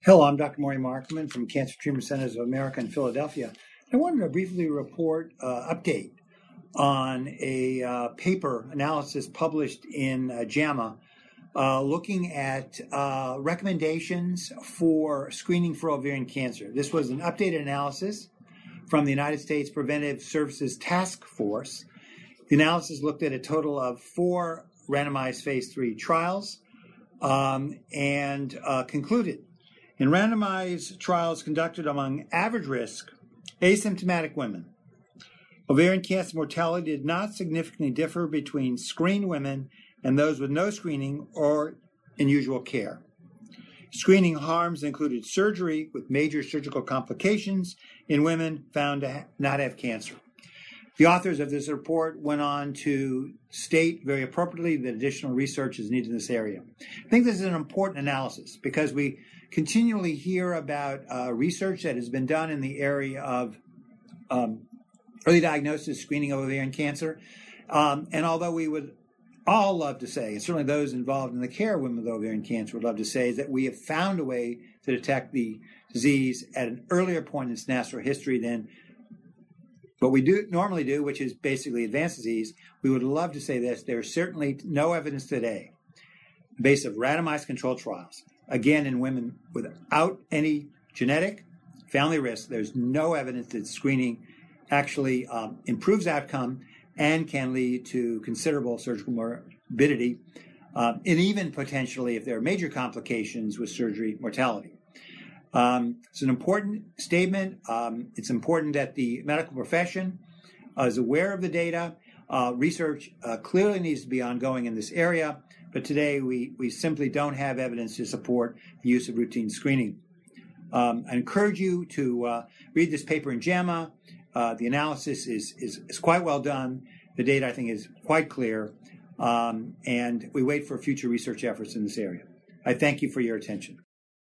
Hello, I'm Dr. Maury Markman from Cancer Treatment Centers of America in Philadelphia. I wanted to briefly report update on a paper analysis published in JAMA looking at recommendations for screening for ovarian cancer. This was an updated analysis from the United States Preventive Services Task Force. The analysis looked at a total of 4 randomized phase 3 trials and concluded in randomized trials conducted among average risk asymptomatic women, ovarian cancer mortality did not significantly differ between screened women and those with no screening or unusual care. Screening harms included surgery with major surgical complications in women found to not have cancer. The authors of this report went on to state very appropriately that additional research is needed in this area. I think this is an important analysis because we continually hear about research that has been done in the area of early diagnosis, screening of ovarian cancer. And although we would all love to say, and certainly those involved in the care of women with ovarian cancer would love to say, is that we have found a way to detect the disease at an earlier point in its natural history than what we normally do, which is basically advanced disease. We would love to say this. There is certainly no evidence today, based of randomized controlled trials, again, in women without any genetic family risk, there's no evidence that screening actually improves outcome and can lead to considerable surgical morbidity, and even potentially, if there are major complications with surgery, mortality. It's an important statement. It's important that the medical profession is aware of the data. Research clearly needs to be ongoing in this area, but today we simply don't have evidence to support the use of routine screening. I encourage you to read this paper in JAMA. The analysis is quite well done. The data, I think, is quite clear, and we wait for future research efforts in this area. I thank you for your attention.